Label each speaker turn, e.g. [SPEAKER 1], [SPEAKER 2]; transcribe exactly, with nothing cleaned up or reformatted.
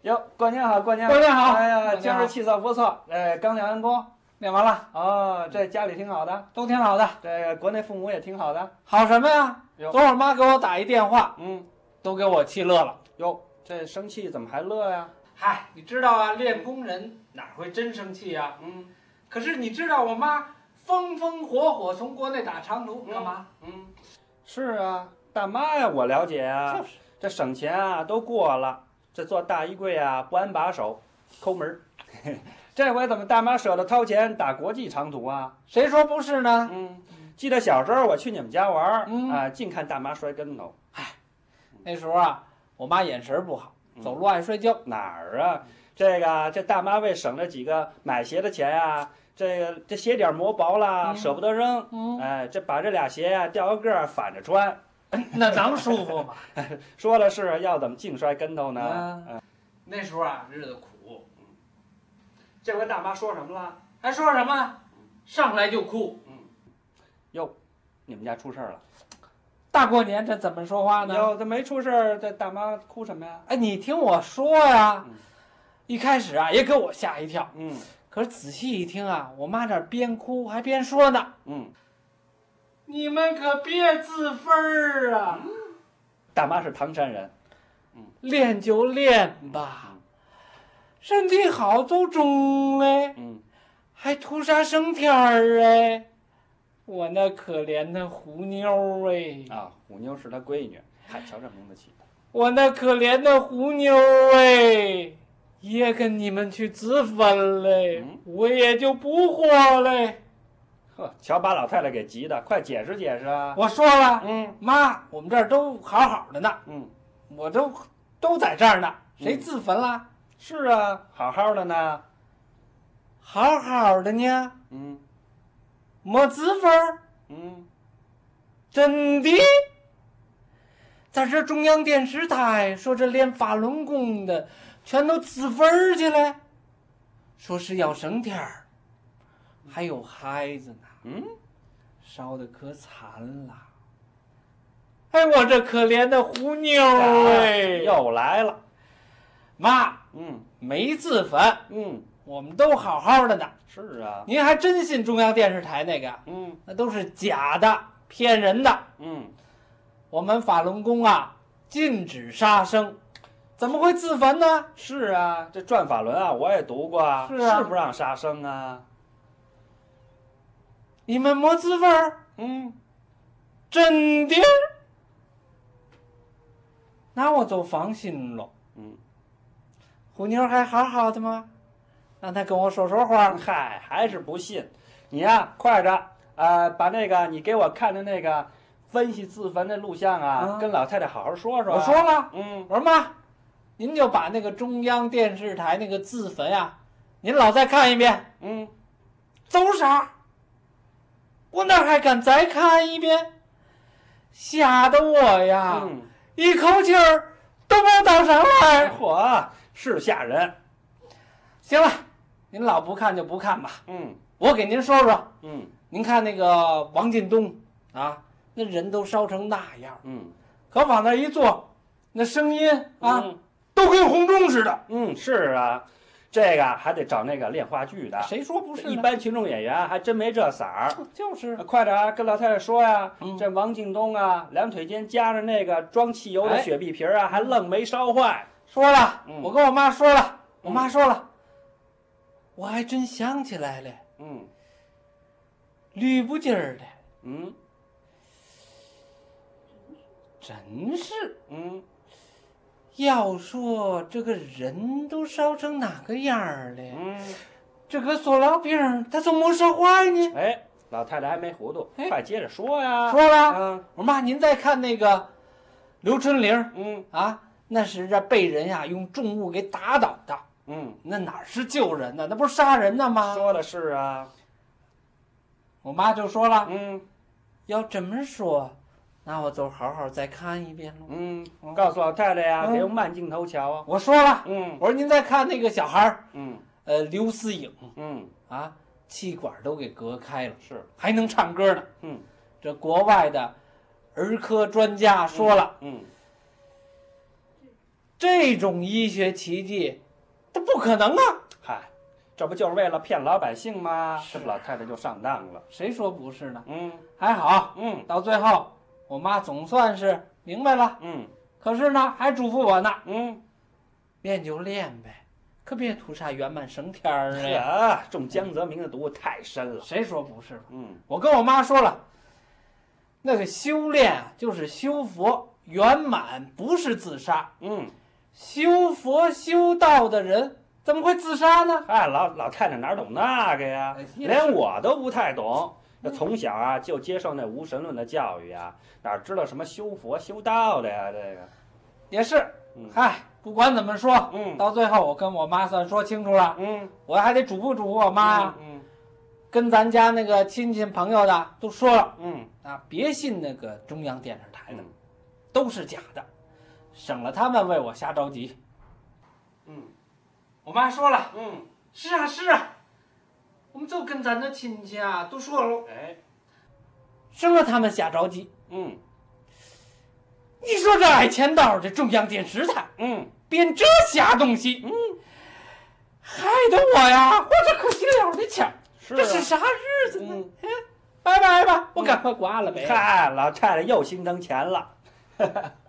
[SPEAKER 1] 哟，过年好，过年好，
[SPEAKER 2] 过年好！
[SPEAKER 1] 哎呀，今儿气色不错，哎，刚练完功，
[SPEAKER 2] 练完了。
[SPEAKER 1] 哦，这家里挺好的，
[SPEAKER 2] 都挺好的。
[SPEAKER 1] 这个国内父母也挺好的。
[SPEAKER 2] 好什么呀？昨晚妈给我打一电话，
[SPEAKER 1] 嗯，
[SPEAKER 2] 都给我气乐了。
[SPEAKER 1] 哟，这生气怎么还乐呀？
[SPEAKER 2] 嗨，你知道啊，练功人哪会真生气呀？
[SPEAKER 1] 嗯，
[SPEAKER 2] 可是你知道我妈风风火火从国内打长途干嘛？
[SPEAKER 1] 嗯，是啊，大妈呀，我了解啊。
[SPEAKER 2] 就是，
[SPEAKER 1] 这省钱啊都过了，这做大衣柜啊不安把手，抠门儿。这回怎么大妈舍得掏钱打国际长途啊？
[SPEAKER 2] 谁说不是呢？
[SPEAKER 1] 嗯，记得小时候我去你们家玩，
[SPEAKER 2] 嗯
[SPEAKER 1] 啊，净看大妈摔跟头。
[SPEAKER 2] 嗨，那时候啊，我妈眼神不好，走路爱摔跤。
[SPEAKER 1] 哪儿啊？这个这大妈为省了几个买鞋的钱呀、啊，这个这鞋底磨薄了，
[SPEAKER 2] 嗯、
[SPEAKER 1] 舍不得扔。
[SPEAKER 2] 嗯，
[SPEAKER 1] 哎，这把这俩鞋呀、啊、掉个个儿反着穿，
[SPEAKER 2] 那能舒服吗？
[SPEAKER 1] 说的是要怎么净摔跟头呢？
[SPEAKER 2] 嗯
[SPEAKER 1] 嗯、
[SPEAKER 2] 那时候啊，日子苦。
[SPEAKER 1] 这回大妈说什么了？
[SPEAKER 2] 还说什么？上来就哭。
[SPEAKER 1] 嗯，哟，你们家出事儿了？
[SPEAKER 2] 大过年这怎么说话呢？
[SPEAKER 1] 哟，这没出事儿，这大妈哭什么呀？
[SPEAKER 2] 哎，你听我说呀，
[SPEAKER 1] 嗯、
[SPEAKER 2] 一开始啊也给我吓一跳。
[SPEAKER 1] 嗯，
[SPEAKER 2] 可是仔细一听啊，我妈这边哭还边说呢。
[SPEAKER 1] 嗯，
[SPEAKER 2] 你们可别自分儿啊！
[SPEAKER 1] 嗯、大妈是唐山人。
[SPEAKER 2] 嗯，练就练吧。嗯，身体好走中嘞，
[SPEAKER 1] 嗯，
[SPEAKER 2] 还图啥升天儿哎？我那可怜的虎妞哎！
[SPEAKER 1] 啊，虎妞是他闺女，嗨，瞧这名字起的。
[SPEAKER 2] 我那可怜的虎妞哎，也跟你们去自焚嘞，嗯、我也就不活嘞。
[SPEAKER 1] 呵，瞧把老太太给急的，快解释解释啊！
[SPEAKER 2] 我说了，
[SPEAKER 1] 嗯，
[SPEAKER 2] 妈，我们这儿都好好的呢，
[SPEAKER 1] 嗯，
[SPEAKER 2] 我都都在这儿呢，谁自焚了？
[SPEAKER 1] 嗯是啊，好好的呢，
[SPEAKER 2] 好好的呢，
[SPEAKER 1] 嗯，
[SPEAKER 2] 没自焚，
[SPEAKER 1] 嗯，
[SPEAKER 2] 真的，在这中央电视台说这练法轮功的全都自焚去了，说是要升天儿，还有孩子呢，
[SPEAKER 1] 嗯，
[SPEAKER 2] 烧的可惨了，哎，我这可怜的虎妞哎，
[SPEAKER 1] 又来了。
[SPEAKER 2] 妈，
[SPEAKER 1] 嗯，
[SPEAKER 2] 没自焚，
[SPEAKER 1] 嗯，
[SPEAKER 2] 我们都好好的呢。
[SPEAKER 1] 是啊，
[SPEAKER 2] 您还真信中央电视台那个？
[SPEAKER 1] 嗯，
[SPEAKER 2] 那都是假的，骗人的。
[SPEAKER 1] 嗯，
[SPEAKER 2] 我们法轮功啊，禁止杀生，怎么会自焚呢？
[SPEAKER 1] 是啊，这转法轮啊，我也读过啊，
[SPEAKER 2] 是啊，
[SPEAKER 1] 是不让杀生啊。
[SPEAKER 2] 你们没自焚？
[SPEAKER 1] 嗯，
[SPEAKER 2] 真的？那我就放心了。
[SPEAKER 1] 嗯。
[SPEAKER 2] 虎妞还好好的吗？让他跟我说说话。
[SPEAKER 1] 嗨，还是不信。你呀、啊，快着，呃，把那个你给我看的那个分析自焚的录像啊，嗯、跟老太太好好说说、啊。
[SPEAKER 2] 我说了，
[SPEAKER 1] 嗯，
[SPEAKER 2] 我说妈，您就把那个中央电视台那个自焚啊，您老再看一遍。
[SPEAKER 1] 嗯，
[SPEAKER 2] 走啥？我哪还敢再看一遍？吓得我呀，
[SPEAKER 1] 嗯、
[SPEAKER 2] 一口气儿都没倒上来。
[SPEAKER 1] 嚯！是吓人，
[SPEAKER 2] 行了，您老不看就不看吧。
[SPEAKER 1] 嗯，
[SPEAKER 2] 我给您说说。
[SPEAKER 1] 嗯，
[SPEAKER 2] 您看那个王进东啊，那人都烧成那样，
[SPEAKER 1] 嗯，
[SPEAKER 2] 可往那一坐，那声音啊，
[SPEAKER 1] 嗯、
[SPEAKER 2] 都跟洪钟似的。
[SPEAKER 1] 嗯，是啊，这个还得找那个练话剧的。
[SPEAKER 2] 谁说不是？
[SPEAKER 1] 一般群众演员还真没这色儿。
[SPEAKER 2] 就是，
[SPEAKER 1] 快点啊，跟老太太说呀、
[SPEAKER 2] 嗯，
[SPEAKER 1] 这王进东啊，两腿间夹着那个装汽油的雪碧瓶啊，哎、还愣没烧坏。
[SPEAKER 2] 说了，
[SPEAKER 1] 嗯、
[SPEAKER 2] 我跟我妈说了，我妈说了，嗯、我还真想起来了，
[SPEAKER 1] 嗯，
[SPEAKER 2] 吕布劲儿的，
[SPEAKER 1] 嗯，
[SPEAKER 2] 真是，
[SPEAKER 1] 嗯，
[SPEAKER 2] 要说这个人都烧成哪个样儿了，
[SPEAKER 1] 嗯，
[SPEAKER 2] 这个塑料瓶它怎么没烧坏呢？
[SPEAKER 1] 哎，老太太还没糊涂，快接着说呀。
[SPEAKER 2] 说了，
[SPEAKER 1] 嗯，
[SPEAKER 2] 我妈您再看那个刘春玲，
[SPEAKER 1] 嗯
[SPEAKER 2] 啊。那是这被人呀用重物给打倒的，
[SPEAKER 1] 嗯，
[SPEAKER 2] 那哪是救人呢？那不是杀人呢吗？
[SPEAKER 1] 说的是啊，
[SPEAKER 2] 我妈就说了，
[SPEAKER 1] 嗯，
[SPEAKER 2] 要这么说，那我就好好再看一遍了。
[SPEAKER 1] 嗯，告诉老太太呀，
[SPEAKER 2] 嗯、
[SPEAKER 1] 得用慢镜头瞧啊。
[SPEAKER 2] 我说了，
[SPEAKER 1] 嗯，
[SPEAKER 2] 我说您再看那个小孩儿，
[SPEAKER 1] 嗯，
[SPEAKER 2] 呃，刘思颖，
[SPEAKER 1] 嗯，
[SPEAKER 2] 啊，气管都给隔开了，
[SPEAKER 1] 是，
[SPEAKER 2] 还能唱歌呢。
[SPEAKER 1] 嗯，
[SPEAKER 2] 这国外的儿科专家说了，
[SPEAKER 1] 嗯。嗯
[SPEAKER 2] 这种医学奇迹，它不可能啊！
[SPEAKER 1] 嗨，这不就是为了骗老百姓吗？
[SPEAKER 2] 是
[SPEAKER 1] 这老太太就上当了。
[SPEAKER 2] 谁说不是呢？
[SPEAKER 1] 嗯
[SPEAKER 2] 还好，
[SPEAKER 1] 嗯
[SPEAKER 2] 到最后我妈总算是明白了。
[SPEAKER 1] 嗯
[SPEAKER 2] 可是呢，还嘱咐我呢，
[SPEAKER 1] 嗯，
[SPEAKER 2] 练就练呗，可别图啥圆满升天儿
[SPEAKER 1] 是
[SPEAKER 2] 呀。
[SPEAKER 1] 啊，中江泽民的毒太深了。
[SPEAKER 2] 谁说不是？
[SPEAKER 1] 嗯
[SPEAKER 2] 我跟我妈说了，那个修炼啊，就是修佛圆满，不是自杀。
[SPEAKER 1] 嗯，
[SPEAKER 2] 修佛修道的人怎么会自杀呢？
[SPEAKER 1] 哎，老老太太哪懂那个呀？
[SPEAKER 2] 哎也是
[SPEAKER 1] 连我都不太懂。那从小啊就接受那无神论的教育啊，哪知道什么修佛修道的呀？这个，
[SPEAKER 2] 也是，
[SPEAKER 1] 嗯
[SPEAKER 2] 嗨，不管怎么说，
[SPEAKER 1] 嗯
[SPEAKER 2] 到最后我跟我妈算说清楚了，
[SPEAKER 1] 嗯，
[SPEAKER 2] 我还得嘱咐嘱咐我妈呀，
[SPEAKER 1] 嗯
[SPEAKER 2] 跟咱家那个亲戚朋友的都说了
[SPEAKER 1] 嗯
[SPEAKER 2] 啊，别信那个中央电视台的，
[SPEAKER 1] 嗯
[SPEAKER 2] 都是假的，省了他们为我瞎着急。
[SPEAKER 1] 嗯
[SPEAKER 2] 我妈说了，
[SPEAKER 1] 嗯，
[SPEAKER 2] 是啊是啊，我们就跟咱的亲戚啊都说了，
[SPEAKER 1] 哎，
[SPEAKER 2] 省了他们瞎着急。
[SPEAKER 1] 嗯
[SPEAKER 2] 你说这爱钱刀的中央电视台
[SPEAKER 1] 嗯
[SPEAKER 2] 编这瞎东西，
[SPEAKER 1] 嗯，
[SPEAKER 2] 害得我呀活着可惜了的钱，
[SPEAKER 1] 是
[SPEAKER 2] 这是
[SPEAKER 1] 啊，
[SPEAKER 2] 啥日子呢？
[SPEAKER 1] 嗯，
[SPEAKER 2] 拜拜吧，我赶快挂了呗。
[SPEAKER 1] 嗨，老太太又心疼钱了。